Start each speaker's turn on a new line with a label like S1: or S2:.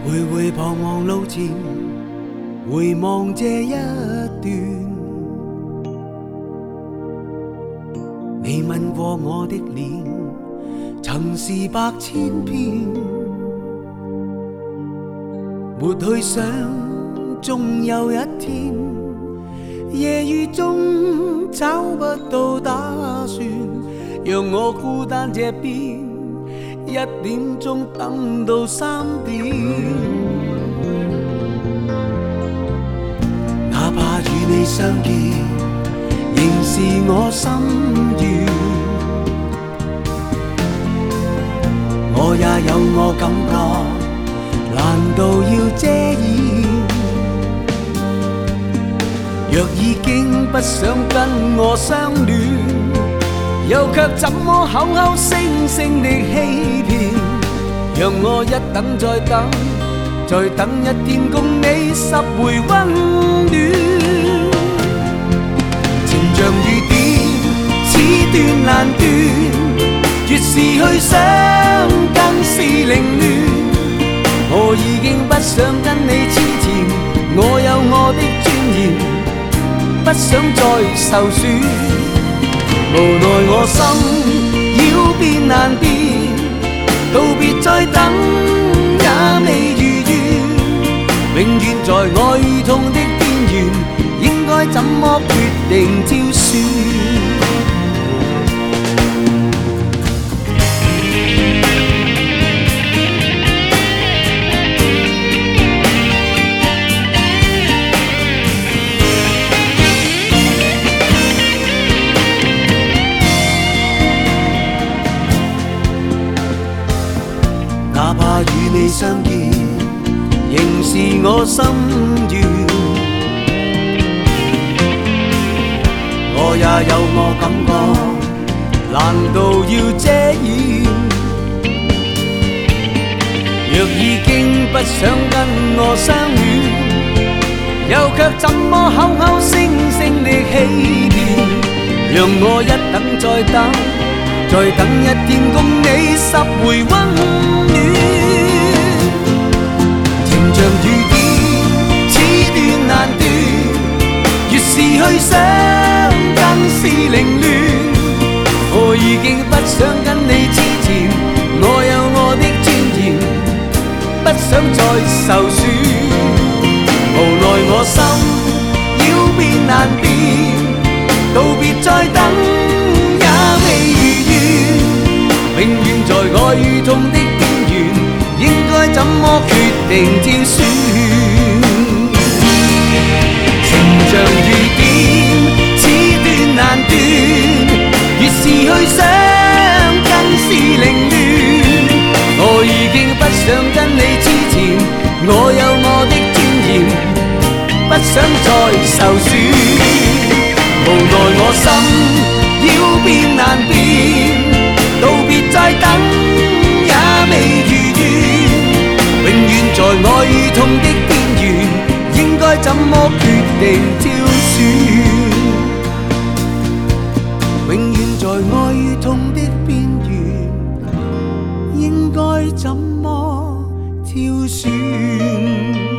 S1: 徘徊彷徨路前，回望这一段。你吻过我的脸，曾是百千遍。没去想，终有一天，夜雨中找不到打算，让我孤单这边，1點鐘等到3點。哪怕與你相見，仍是我心願。我也有我感覺，難道要遮掩？若已經不想跟我相戀，又卻怎麼口口聲聲的欺騙？讓我一等再等，再等一天共你10回溫暖。情像雨點，此斷難斷，越是去想更是凌亂。我已經不想跟你痴纏，我有我的尊嚴，不想再受損。無奈我心要變難變，道別再等也未如願，永遠在愛與痛的邊緣，應該怎麼決定挑選？哪怕與你相見，仍是我心願。我也有我感覺，難道要遮掩？若已經不想跟我相戀，又卻怎麼口口聲聲的欺騙？讓我一等再等，再等一天共你10回溫暖。情像雨點，此斷難斷，越是去想更是凌亂。我已經不想跟你痴纏，我有我的尊嚴，不想再受損。無奈我心要變難變，道別再等也未如願，永遠在愛與痛的邊緣，應該怎麼決定挑選？情像雨點，此斷難斷，越是去想更是凌亂。我已經不想跟你痴纏，我有我的尊嚴，不想再受損。無奈我心要變難變，道別再等也未如願，永遠在愛與痛的邊緣，應該怎麼決定挑選？永遠在愛與痛的邊緣，應該怎麼挑選？